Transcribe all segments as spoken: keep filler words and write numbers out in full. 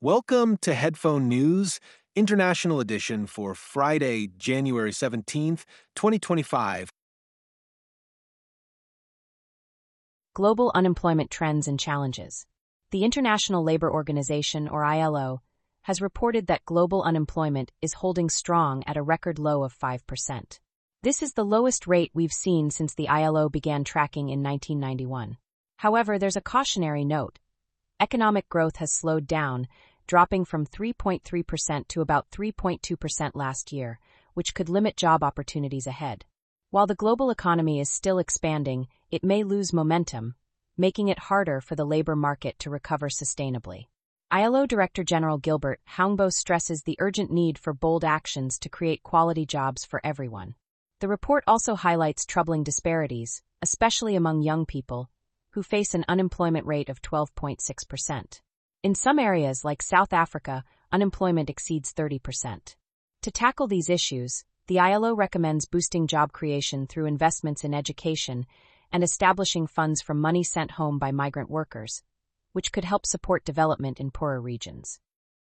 Welcome to Headphone News, International Edition for Friday, January seventeenth, twenty twenty-five. Global unemployment trends and challenges. The International Labor Organization, or I L O, has reported that global unemployment is holding strong at a record low of five percent. This is the lowest rate we've seen since the I L O began tracking in nineteen ninety-one. However, there's a cautionary note. Economic growth has slowed down, dropping from three point three percent to about three point two percent last year, which could limit job opportunities ahead. While the global economy is still expanding, it may lose momentum, making it harder for the labor market to recover sustainably. I L O Director General Gilbert Houngbo stresses the urgent need for bold actions to create quality jobs for everyone. The report also highlights troubling disparities, especially among young people, who face an unemployment rate of twelve point six percent. In some areas like South Africa, unemployment exceeds thirty percent. To tackle these issues, the I L O recommends boosting job creation through investments in education and establishing funds from money sent home by migrant workers, which could help support development in poorer regions.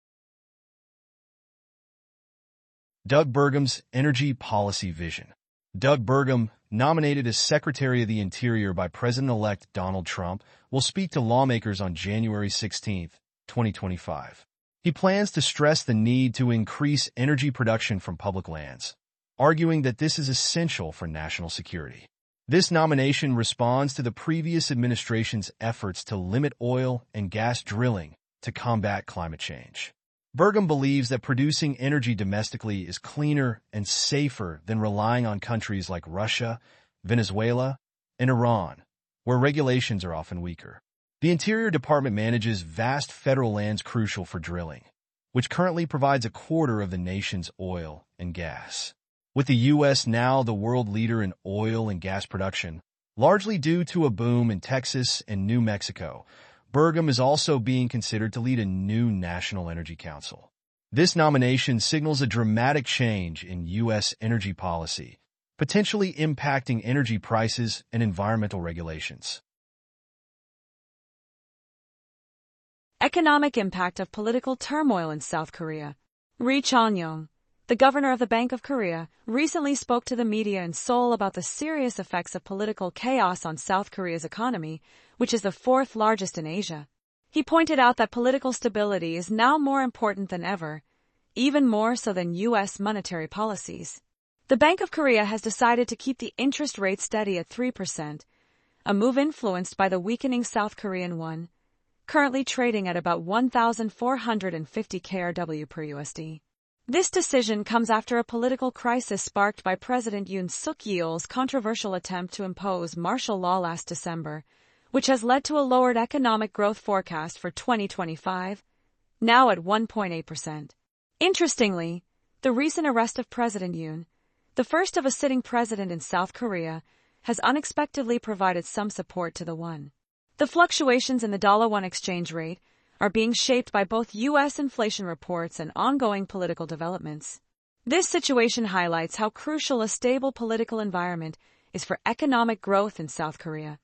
Doug Burgum's Energy Policy Vision. Doug Burgum, nominated as Secretary of the Interior by President-elect Donald Trump, will speak to lawmakers on January sixteenth, twenty twenty-five. He plans to stress the need to increase energy production from public lands, arguing that this is essential for national security. This nomination responds to the previous administration's efforts to limit oil and gas drilling to combat climate change. Burgum believes that producing energy domestically is cleaner and safer than relying on countries like Russia, Venezuela, and Iran, where regulations are often weaker. The Interior Department manages vast federal lands crucial for drilling, which currently provides a quarter of the nation's oil and gas. With the U S now the world leader in oil and gas production, largely due to a boom in Texas and New Mexico, Burgum is also being considered to lead a new National Energy Council. This nomination signals a dramatic change in U S energy policy, potentially impacting energy prices and environmental regulations. Economic impact of political turmoil in South Korea. Ri Chon-yong, the governor of the Bank of Korea, recently spoke to the media in Seoul about the serious effects of political chaos on South Korea's economy, which is the fourth largest in Asia. He pointed out that political stability is now more important than ever, even more so than U S monetary policies. The Bank of Korea has decided to keep the interest rate steady at three percent, a move influenced by the weakening South Korean won, currently trading at about one thousand four hundred fifty K R W per U S D. This decision comes after a political crisis sparked by President Yoon Suk-yeol's controversial attempt to impose martial law last December, which has led to a lowered economic growth forecast for twenty twenty-five, now at one point eight percent. Interestingly, the recent arrest of President Yoon, the first of a sitting president in South Korea, has unexpectedly provided some support to the won. The fluctuations in the dollar-won exchange rate are being shaped by both U S inflation reports and ongoing political developments. This situation highlights how crucial a stable political environment is for economic growth in South Korea.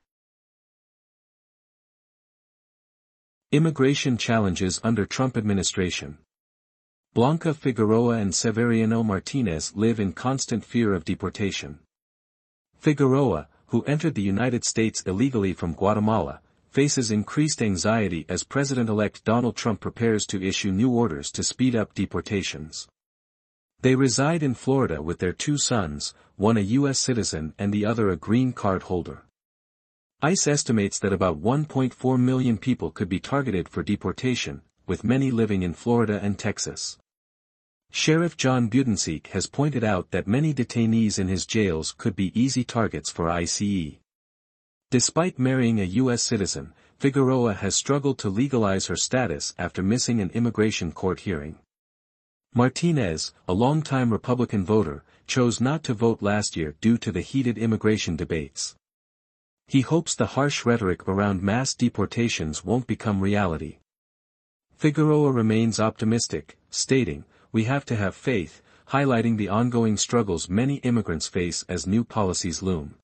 Immigration challenges under Trump administration. Blanca Figueroa and Severiano Martinez live in constant fear of deportation. Figueroa, who entered the United States illegally from Guatemala, faces increased anxiety as President-elect Donald Trump prepares to issue new orders to speed up deportations. They reside in Florida with their two sons, one a U S citizen and the other a green card holder. ICE estimates that about one point four million people could be targeted for deportation, with many living in Florida and Texas. Sheriff John Budensiek has pointed out that many detainees in his jails could be easy targets for ICE. Despite marrying a U S citizen, Figueroa has struggled to legalize her status after missing an immigration court hearing. Martinez, a longtime Republican voter, chose not to vote last year due to the heated immigration debates. He hopes the harsh rhetoric around mass deportations won't become reality. Figueroa remains optimistic, stating, "We have to have faith," highlighting the ongoing struggles many immigrants face as new policies loom.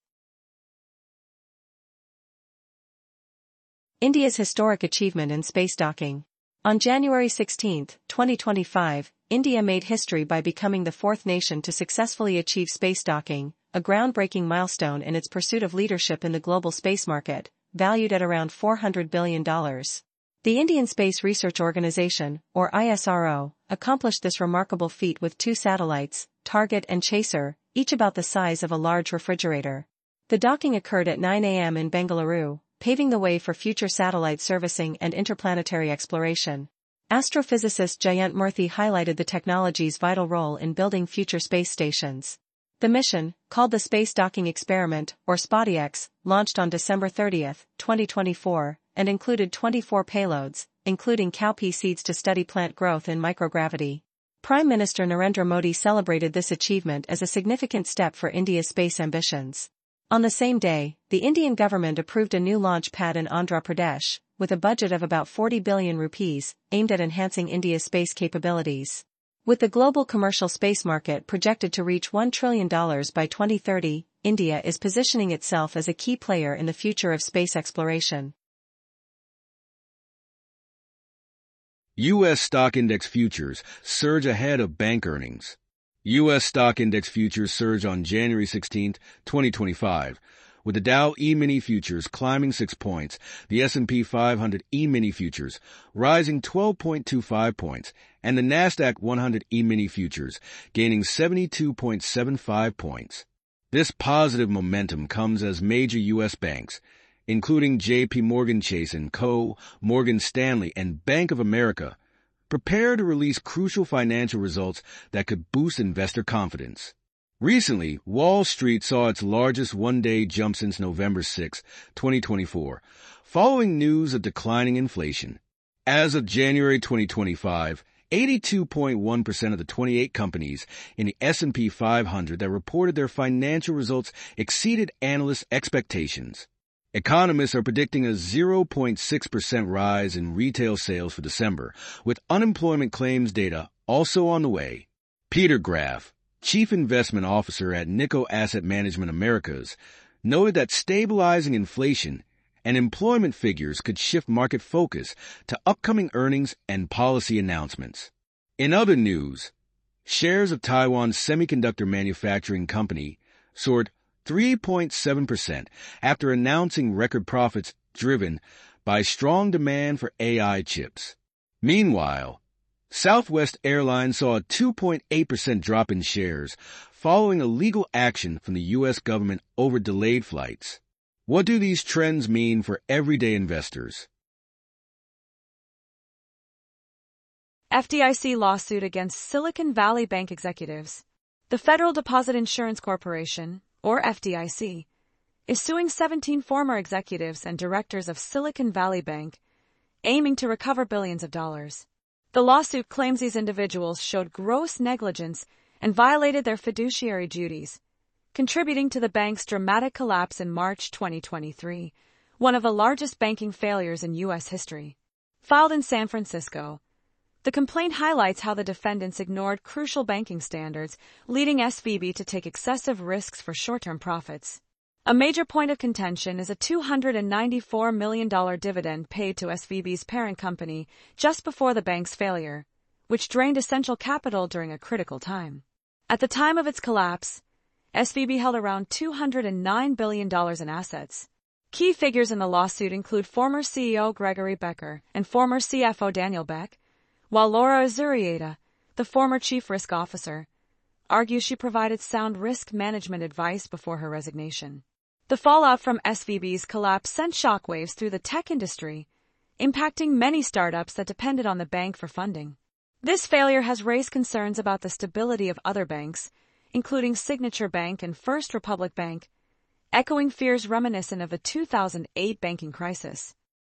India's historic achievement in space docking. On January sixteenth, twenty twenty-five, India made history by becoming the fourth nation to successfully achieve space docking, a groundbreaking milestone in its pursuit of leadership in the global space market, valued at around four hundred billion dollars. The Indian Space Research Organisation, or I S R O, accomplished this remarkable feat with two satellites, Target and Chaser, each about the size of a large refrigerator. The docking occurred at nine a m in Bengaluru, paving the way for future satellite servicing and interplanetary exploration. Astrophysicist Jayant Murthy highlighted the technology's vital role in building future space stations. The mission, called the Space Docking Experiment, or SPOTIX, launched on December thirtieth, twenty twenty-four, and included twenty-four payloads, including cowpea seeds to study plant growth in microgravity. Prime Minister Narendra Modi celebrated this achievement as a significant step for India's space ambitions. On the same day, the Indian government approved a new launch pad in Andhra Pradesh, with a budget of about forty billion rupees, aimed at enhancing India's space capabilities. With the global commercial space market projected to reach one trillion dollars by twenty thirty, India is positioning itself as a key player in the future of space exploration. U S stock index futures surge ahead of bank earnings. U S stock index futures surged on January sixteenth, twenty twenty-five, with the Dow E-mini futures climbing six points, the S and P five hundred E-mini futures rising twelve point two five points, and the Nasdaq one hundred E-mini futures gaining seventy-two point seven five points. This positive momentum comes as major U S banks, including J P Morgan Chase and Co., Morgan Stanley, and Bank of America, prepare to release crucial financial results that could boost investor confidence. Recently, Wall Street saw its largest one-day jump since November sixth, twenty twenty-four, following news of declining inflation. As of January twenty twenty-five, eighty-two point one percent of the twenty-eight companies in the S and P five hundred that reported their financial results exceeded analyst expectations. Economists are predicting a zero point six percent rise in retail sales for December, with unemployment claims data also on the way. Peter Graff, Chief Investment Officer at Nikko Asset Management Americas, noted that stabilizing inflation and employment figures could shift market focus to upcoming earnings and policy announcements. In other news, shares of Taiwan's semiconductor manufacturing company soared three point seven percent after announcing record profits driven by strong demand for A I chips. Meanwhile, Southwest Airlines saw a two point eight percent drop in shares following a legal action from the U S government over delayed flights. What do these trends mean for everyday investors? F D I C lawsuit against Silicon Valley Bank executives. The Federal Deposit Insurance Corporation, or F D I C, is suing seventeen former executives and directors of Silicon Valley Bank, aiming to recover billions of dollars. The lawsuit claims these individuals showed gross negligence and violated their fiduciary duties, contributing to the bank's dramatic collapse in March twenty twenty-three, one of the largest banking failures in U S history. Filed in San Francisco, the complaint highlights how the defendants ignored crucial banking standards, leading S V B to take excessive risks for short-term profits. A major point of contention is a two hundred ninety-four million dollars dividend paid to S V B's parent company just before the bank's failure, which drained essential capital during a critical time. At the time of its collapse, S V B held around two hundred nine billion dollars in assets. Key figures in the lawsuit include former C E O Gregory Becker and former C F O Daniel Beck, while Laura Azurieta, the former chief risk officer, argues she provided sound risk management advice before her resignation. The fallout from S V B's collapse sent shockwaves through the tech industry, impacting many startups that depended on the bank for funding. This failure has raised concerns about the stability of other banks, including Signature Bank and First Republic Bank, echoing fears reminiscent of the two thousand eight banking crisis.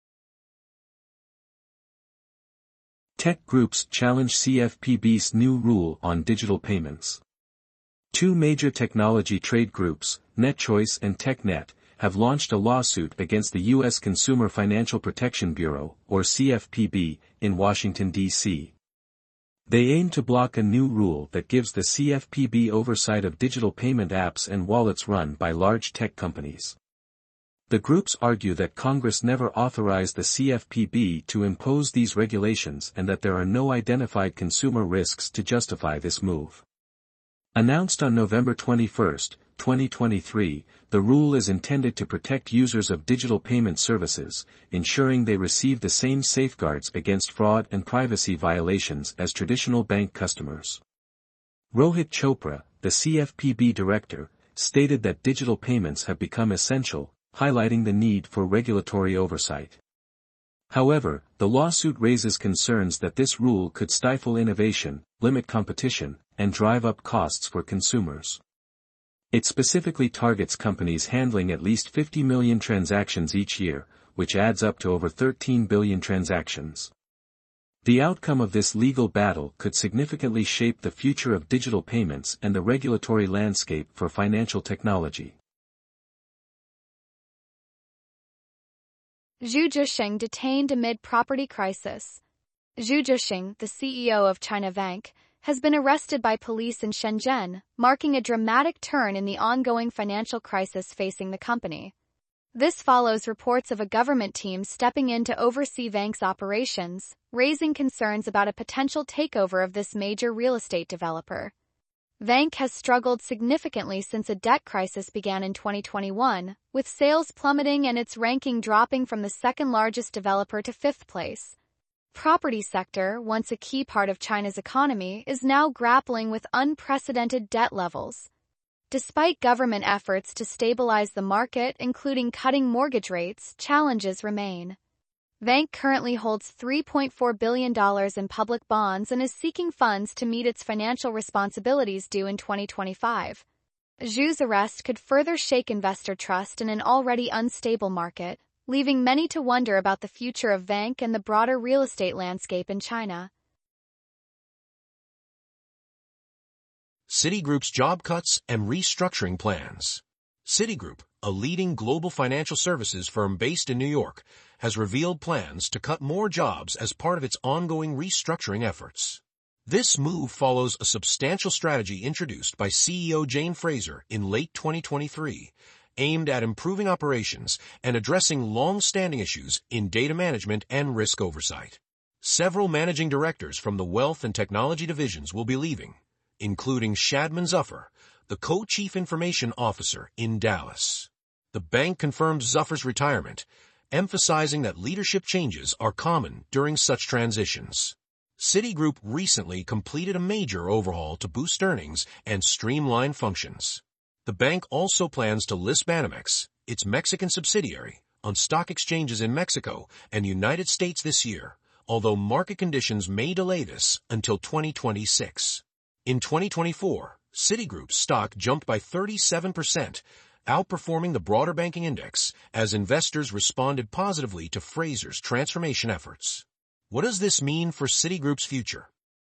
Tech groups challenge C F P B's new rule on digital payments. Two major technology trade groups, NetChoice and TechNet, have launched a lawsuit against the U S Consumer Financial Protection Bureau, or C F P B, in Washington, D C They aim to block a new rule that gives the C F P B oversight of digital payment apps and wallets run by large tech companies. The groups argue that Congress never authorized the C F P B to impose these regulations and that there are no identified consumer risks to justify this move. Announced on November twenty-first, twenty twenty-three, the rule is intended to protect users of digital payment services, ensuring they receive the same safeguards against fraud and privacy violations as traditional bank customers. Rohit Chopra, the C F P B director, stated that digital payments have become essential, highlighting the need for regulatory oversight. However, the lawsuit raises concerns that this rule could stifle innovation, limit competition, and drive up costs for consumers. It specifically targets companies handling at least fifty million transactions each year, which adds up to over thirteen billion transactions. The outcome of this legal battle could significantly shape the future of digital payments and the regulatory landscape for financial technology. Zhu Zhisheng detained amid property crisis. Zhu Zhisheng, the C E O of China Vanke, has been arrested by police in Shenzhen, marking a dramatic turn in the ongoing financial crisis facing the company. This follows reports of a government team stepping in to oversee Vanke's operations, raising concerns about a potential takeover of this major real estate developer. Vanke has struggled significantly since a debt crisis began in twenty twenty-one, with sales plummeting and its ranking dropping from the second-largest developer to fifth place. Property sector, once a key part of China's economy, is now grappling with unprecedented debt levels. Despite government efforts to stabilize the market, including cutting mortgage rates, challenges remain. Vanke currently holds three point four billion dollars in public bonds and is seeking funds to meet its financial responsibilities due in twenty twenty-five. Zhu's arrest could further shake investor trust in an already unstable market, leaving many to wonder about the future of Vanke and the broader real estate landscape in China. Citigroup's job cuts and restructuring plans. Citigroup, a leading global financial services firm based in New York, has revealed plans to cut more jobs as part of its ongoing restructuring efforts. This move follows a substantial strategy introduced by C E O Jane Fraser in late twenty twenty-three, aimed at improving operations and addressing long-standing issues in data management and risk oversight. Several managing directors from the wealth and technology divisions will be leaving, including Shadman Zuffer, the co-chief information officer in Dallas. The bank confirmed Zuffer's retirement, emphasizing that leadership changes are common during such transitions. Citigroup recently completed a major overhaul to boost earnings and streamline functions. The bank also plans to list Banamex, its Mexican subsidiary, on stock exchanges in Mexico and the United States this year, although market conditions may delay this until twenty twenty-six. In twenty twenty-four, Citigroup's stock jumped by thirty-seven percent, outperforming the broader banking index as investors responded positively to Fraser's transformation efforts. What does this mean for Citigroup's future?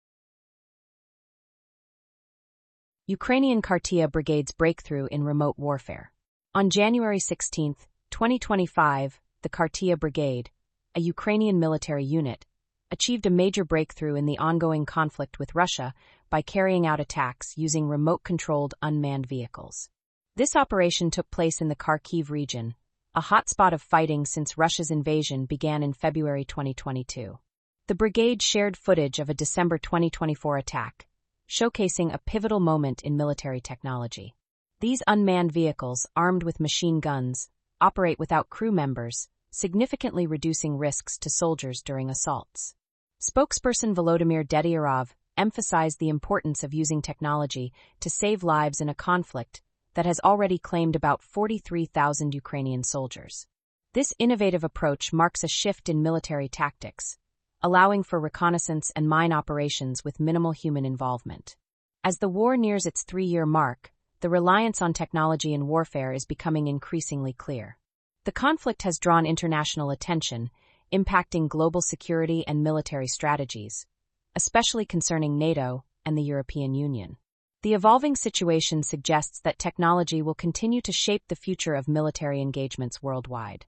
Ukrainian Kartia Brigade's breakthrough in remote warfare. On January sixteenth, twenty twenty-five, the Kartia Brigade, a Ukrainian military unit, achieved a major breakthrough in the ongoing conflict with Russia by carrying out attacks using remote-controlled unmanned vehicles. This operation took place in the Kharkiv region, a hotspot of fighting since Russia's invasion began in February twenty twenty-two. The brigade shared footage of a December twenty twenty-four attack, showcasing a pivotal moment in military technology. These unmanned vehicles, armed with machine guns, operate without crew members, significantly reducing risks to soldiers during assaults. Spokesperson Volodymyr Dedyorov emphasized the importance of using technology to save lives in a conflict that has already claimed about forty-three thousand Ukrainian soldiers. This innovative approach marks a shift in military tactics, allowing for reconnaissance and mine operations with minimal human involvement. As the war nears its three-year mark, the reliance on technology in warfare is becoming increasingly clear. The conflict has drawn international attention, impacting global security and military strategies, especially concerning NATO and the European Union. The evolving situation suggests that technology will continue to shape the future of military engagements worldwide.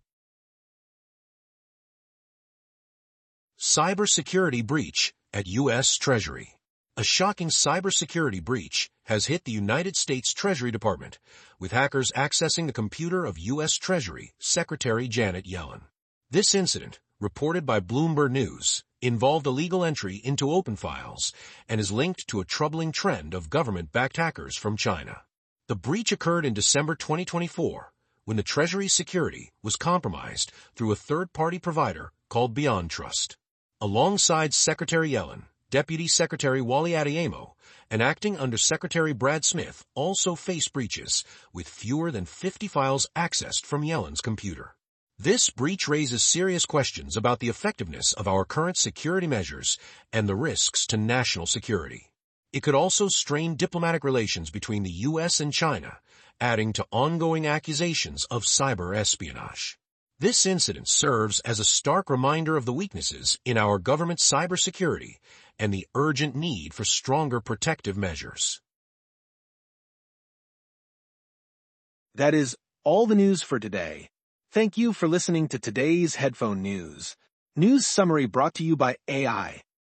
Cybersecurity breach at U S Treasury. A shocking cybersecurity breach has hit the United States Treasury Department, with hackers accessing the computer of U S Treasury Secretary Janet Yellen. This incident, reported by Bloomberg News, involved illegal entry into open files and is linked to a troubling trend of government-backed hackers from China. The breach occurred in December twenty twenty-four, when the Treasury's security was compromised through a third-party provider called BeyondTrust. Alongside Secretary Yellen, Deputy Secretary Wally Adeyemo, and Acting Under Secretary Brad Smith also faced breaches, with fewer than fifty files accessed from Yellen's computer. This breach raises serious questions about the effectiveness of our current security measures and the risks to national security. It could also strain diplomatic relations between the U S and China, adding to ongoing accusations of cyber espionage. This incident serves as a stark reminder of the weaknesses in our government's cybersecurity and the urgent need for stronger protective measures. That is all the news for today. Thank you for listening to today's Headphone News. News summary brought to you by A I,